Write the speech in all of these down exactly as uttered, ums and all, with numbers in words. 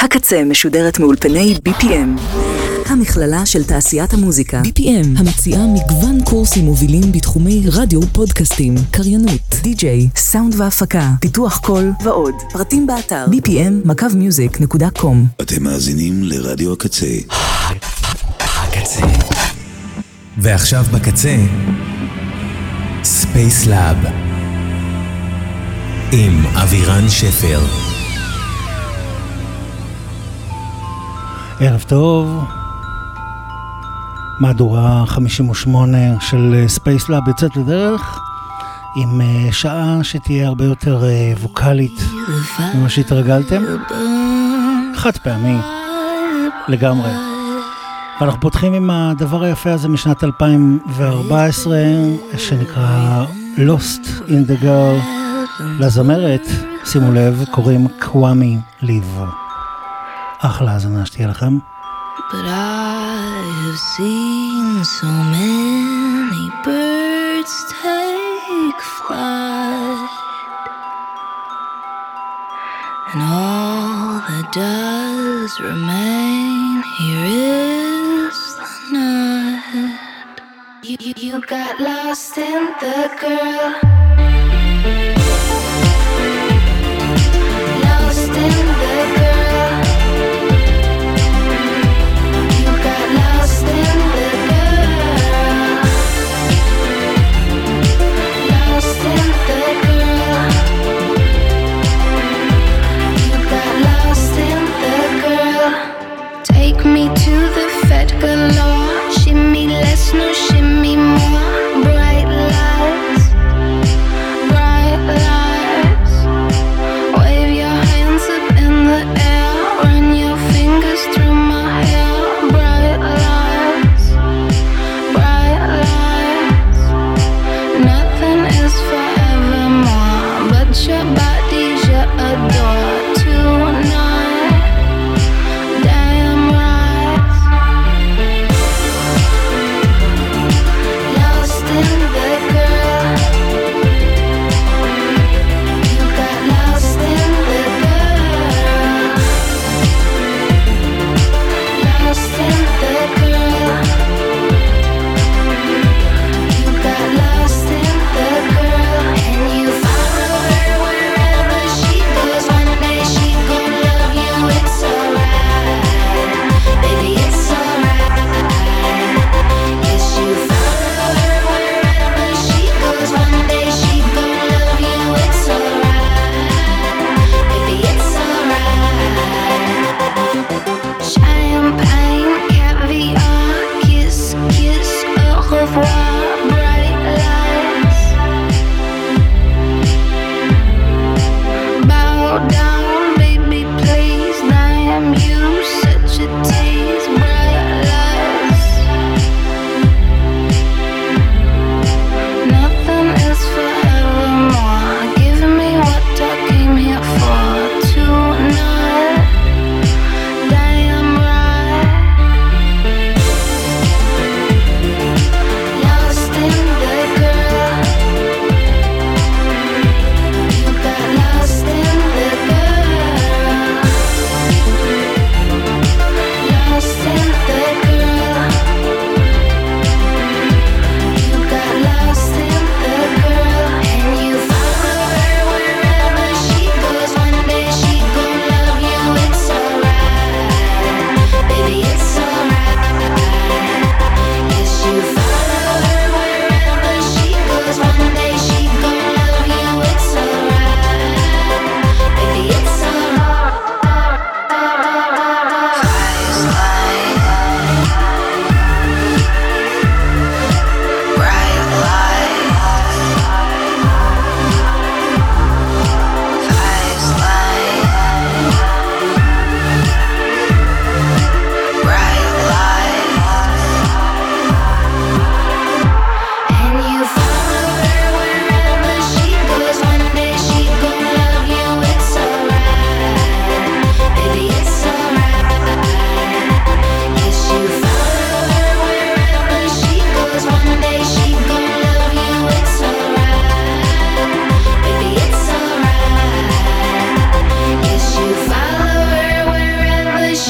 הקצה משודרת מאולפני בי פי אם, המכללה של תעשיית המוזיקה. בי פי אם המציעה מגוון קורסים מובילים בתחומי רדיו, פודקאסטים, קריינות, די-ג'יי, סאונד והפקה, פיתוח קול ועוד. פרטים באתר בי פי אם מקו מיוזיק נקודה קום. אתם מאזינים לרדיו הקצה. הקצה. ועכשיו בקצה, Space Lab עם אבירן שפר. ערב טוב. מהדורה חמישים ושמונה של Space Lab יוצאת לדרך עם שעה שתהיה הרבה יותר ווקלית ממה שהתרגלתם, חד פעמי לגמרי. ואנחנו פותחים עם הדבר היפה הזה משנת אלפיים וארבע עשרה שנקרא Lost in the Girl. לזמרת, שימו לב, קוראים קוואמי ליב. אחלה האזנה שתהיה לכם. But I have seen so many birds take flight, and all that does remain here is the night. You, you, you got lost in the girl, lost in the girl. Me to the Fed galore, shimmy less, no shimmy more, bright lights,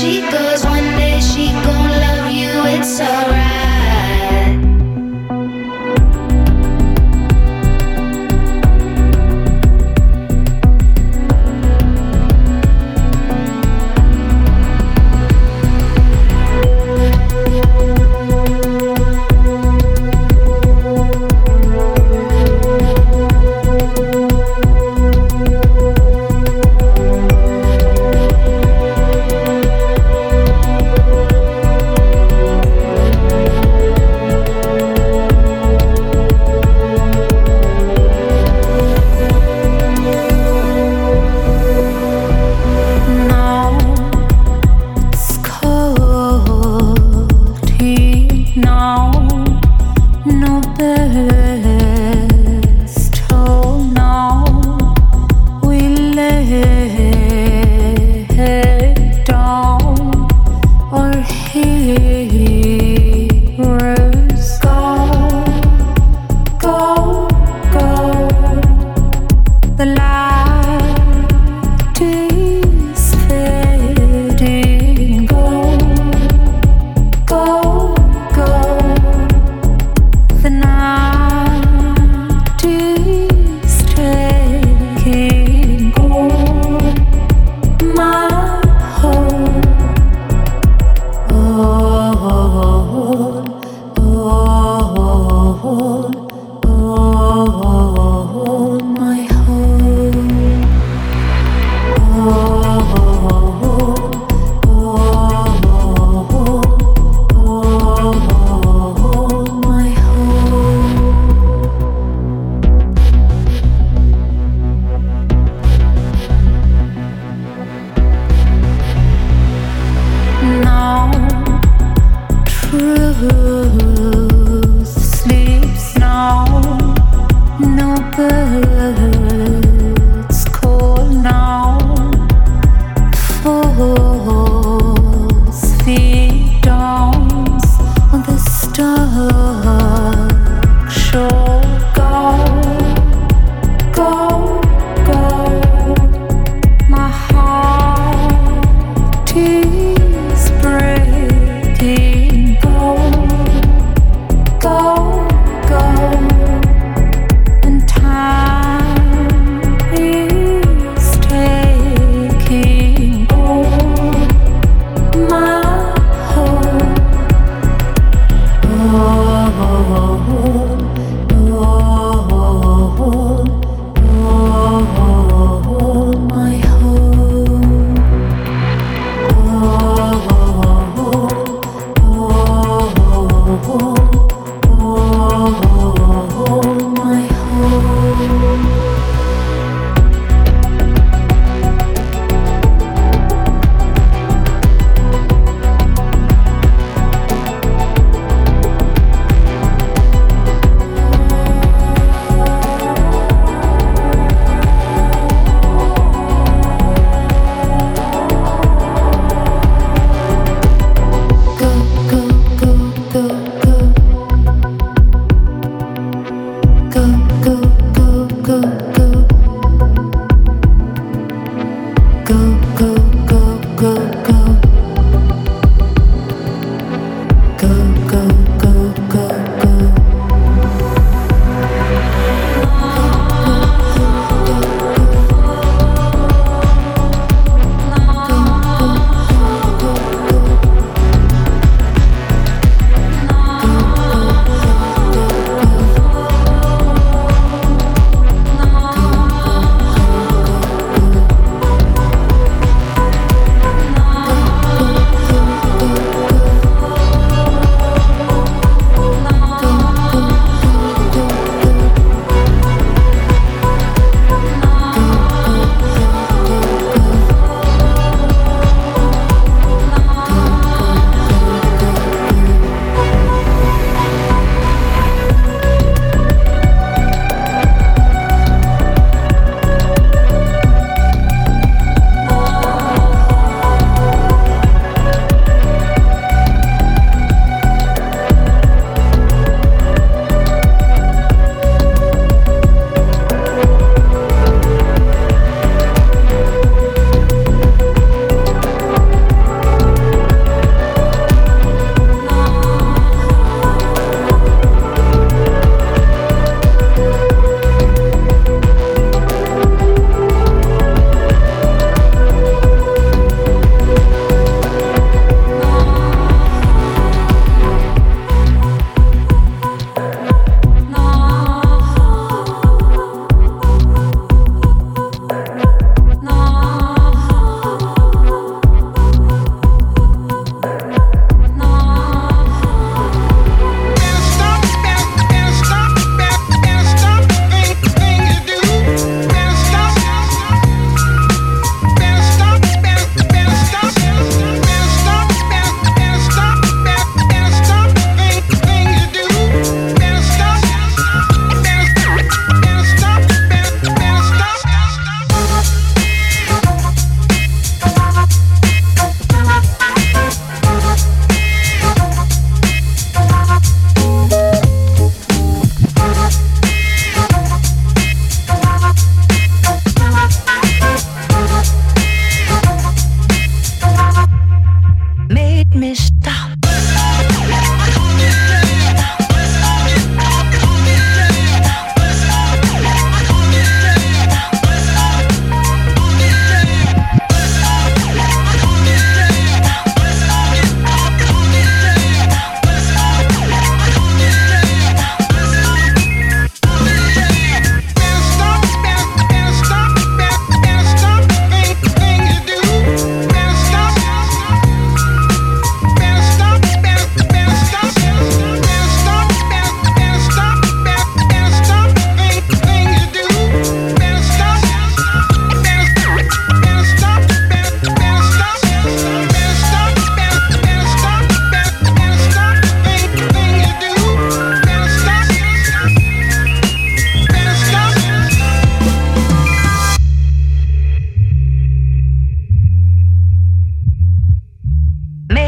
she goes, one day she gon' love you, it's alright.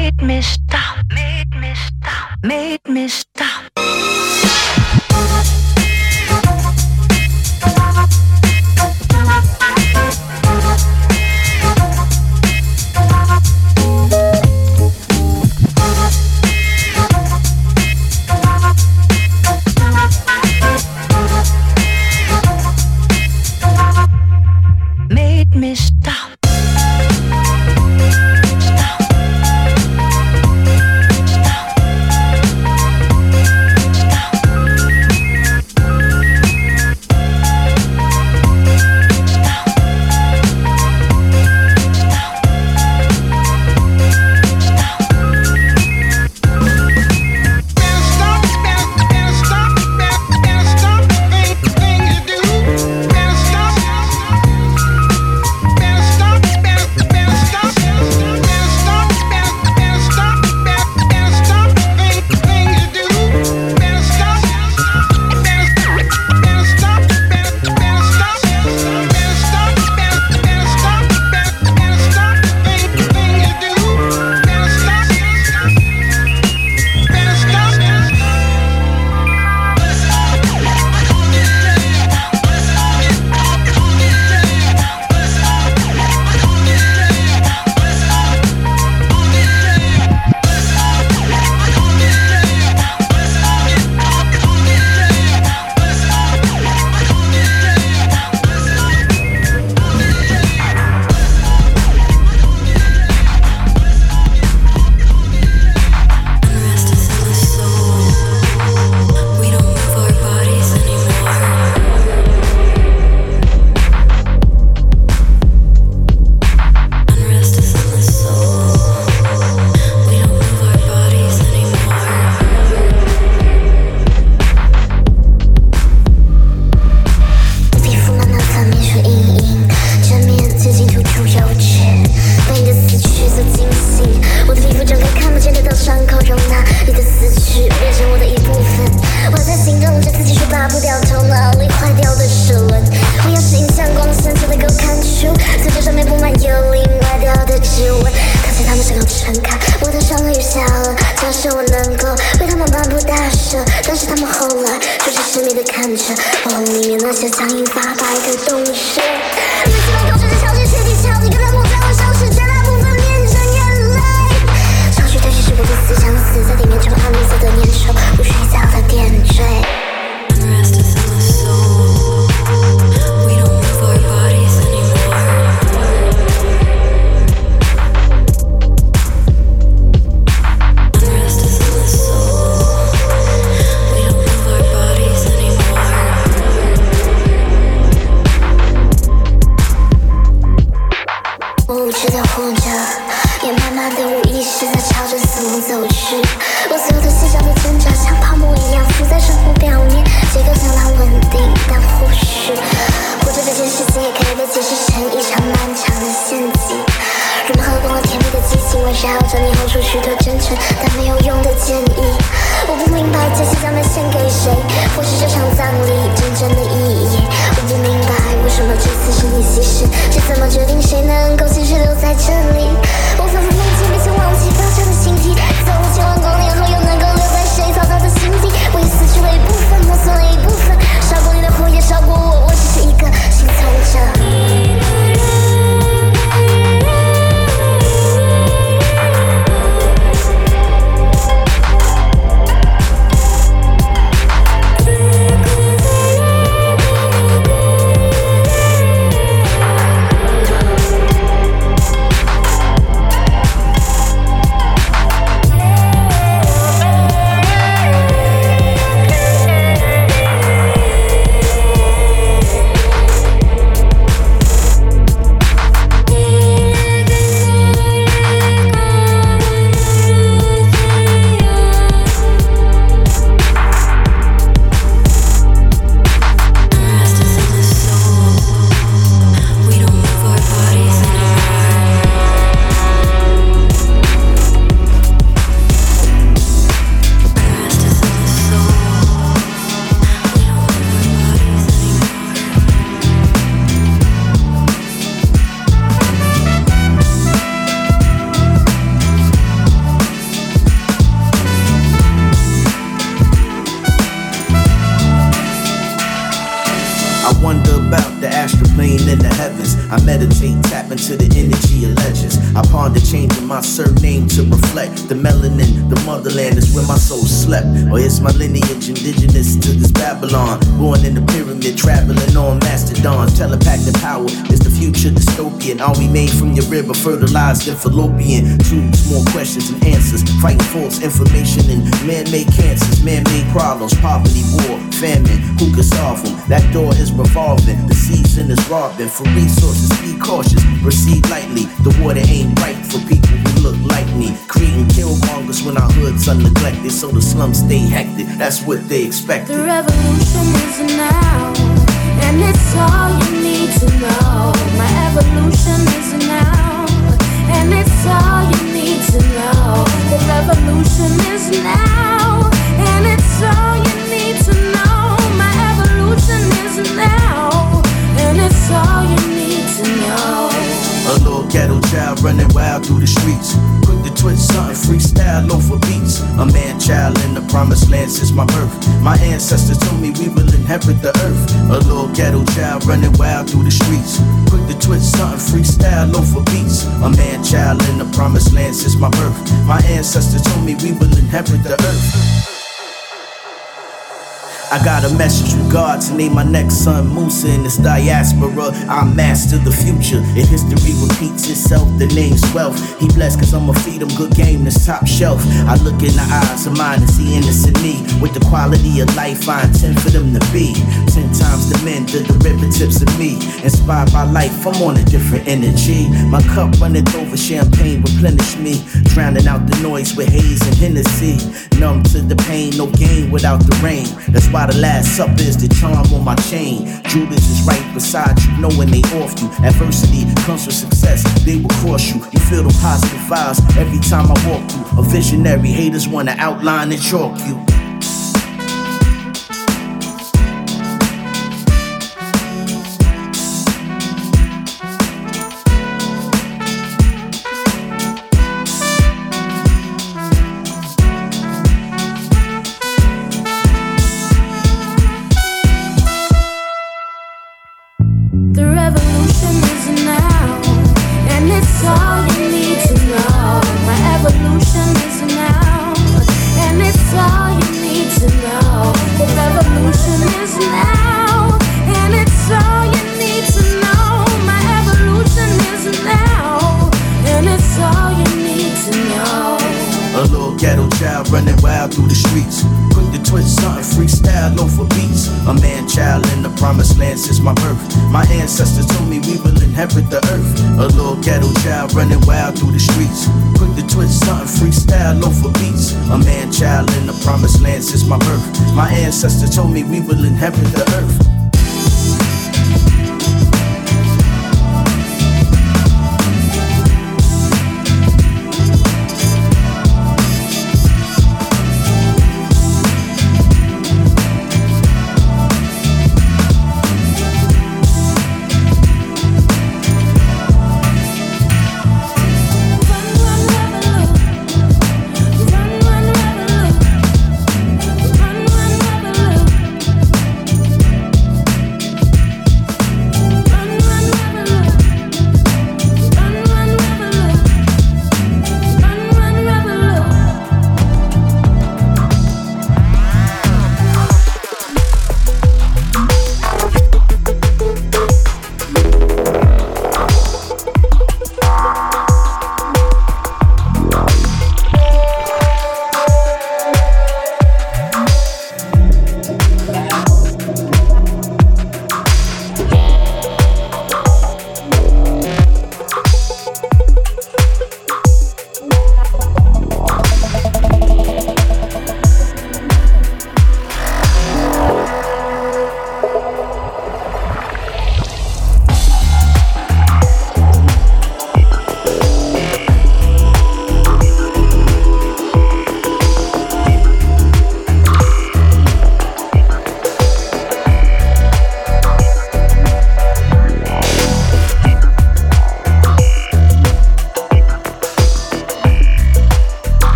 made me stop, made me stop, made me stop. Made me stop. I meditate, tap into the energy of legends. I ponder changing my surname to reflect the melanin, the motherland is where my soul slept. Or is my lineage indigenous to this Babylon? Born in the pyramid, traveling on mastodons. Telepathic power is the future dystopian. Are we made from your river, fertilized and fallopian? Tubes, more questions and answers. Fighting false information and man-made cancers, man-made problems, poverty, war, famine. Who can solve them? That door is revolving. The season is robbing. For resources, be cautious. Proceed lightly. The water ain't right for people who look like me. Creating killmongers when our hoods are neglected, so the slums stay hectic. That's what they expect. The revolution is now, and it's all you need to know. My evolution is now, and it's all you need to know. The revolution is now, and it's all you need to know. My evolution is now, and it's all you need to know. A little ghetto child running wild through the streets. Quick to twitch something, freestyle over beats. A man child in the promised land since my birth. My ancestors told me we will inherit the earth. A little ghetto child running wild through the streets. Quick to twitch something, freestyle over beats. A man child in the promised land since my birth. My ancestors told me we will inherit the earth. I got a message from God to name my next son Musa in this diaspora. I master the future. If history repeats itself, the name's wealth. He blessed cause I'ma feed him good game that's top shelf. I look in the eyes of mine and see innocent me. With the quality of life I intend for them to be. Ten times the men, the derivatives of me. Inspired by life, I'm on a different energy. My cup runneth over, champagne replenish me. Drowning out the noise with haze and Hennessy. Numb to the pain, no gain without the rain. That's why the last supper is the charm on my chain. Judas is right beside you, knowing they off you. Adversity comes with success, they will cross you. You feel the positive vibes every time I walk through. A visionary, haters wanna outline and chalk you. Since my birth, my ancestors told me we will inherit the earth. A little ghetto child running wild through the streets. Quick to twitch something, freestyle over beats. A man child in the promised land since my birth. My ancestors told me we will inherit the earth.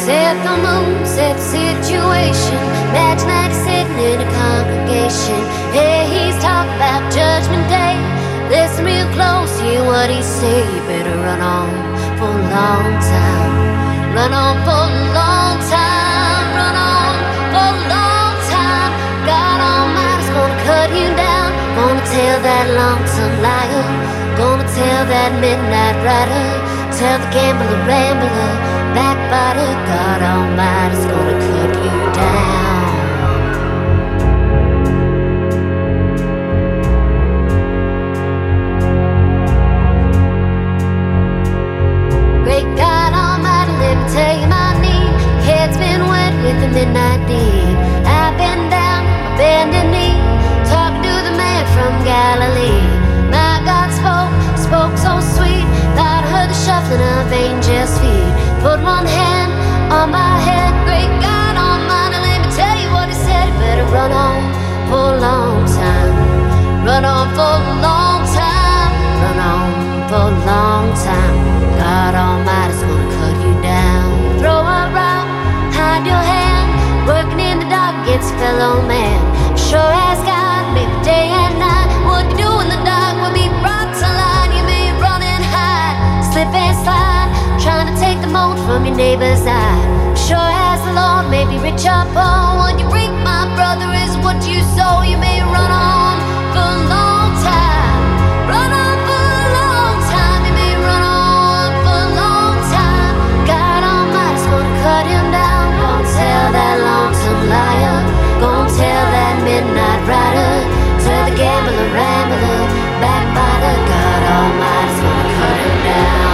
Set the mood, set the situation. Imagine that he's sitting in a congregation. Hey, he's talking about Judgment Day. Listen real close, hear what he say. You better run on for a long time. Run on for a long time. Run on for a long time. God Almighty's gonna cut you down. Gonna tell that lonesome liar. Gonna tell that midnight rider. Tell the gambler, rambler, backbiter. God Almighty's gonna cut you down. Great God Almighty, let me tell you my need. Head's been wet with the midnight deed. I've been down, bended knee, talking to the man from Galilee. My God spoke, spoke so sweet. Thought I heard the shuffling of angels' feet. Put one hand on my head. Great God Almighty, let me tell you what he said. You better run on for a long time. Run on for a long time. Run on for a long time. God Almighty's gonna cut you down. Throw a rock, hide your hand. Working in the dark gets fellow man. Sure as God, maybe day and night. What you do in the dark will be brought to light. You may run and hide, slip and slide, trying to take the mote from your neighbor's eye. Sure as the Lord may be rich or poor, what you reap, my brother, is what you sow. You may run on for a long time. Run on for a long time. You may run on for a long time. God Almighty's gonna cut him down. Gonna tell that lonesome liar. Gonna tell that midnight rider. Tell the gambler, rambler, backbiter. God Almighty's gonna cut him down.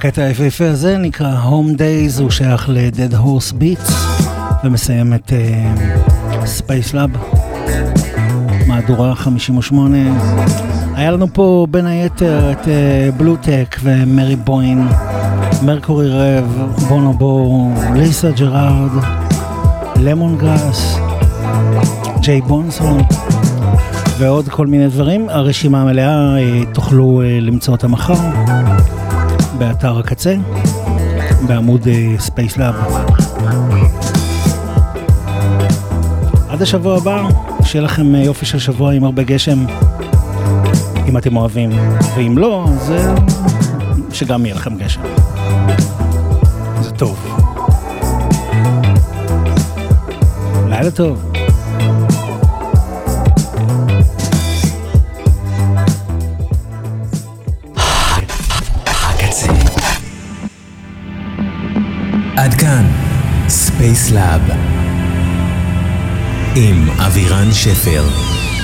הקטע היפהפה הזה נקרא Home Days, הוא שייך ל-Dead Horse Beats ומסיים את uh, Space Lab, מהדורה חמישים ושמונה. היה לנו פה בין היתר את בלוטק ומרי בוין, מרקורי רב, בונובו, ליסה ג'רארד, למון גראס, ג'יי בונסון ועוד כל מיני דברים. הרשימה המלאה תוכלו למצוא אותה מחר באתר הקצה בעמוד ספייס לאב. עד השבוע הבא, שיהיה לכם יופי של שבוע עם הרבה גשם אם אתם אוהבים, ואם לא, זה שגם יהיה לכם גשם, זה טוב. לילה טוב. הקצה. עד כאן ספייס לאב עם אבירן שפר.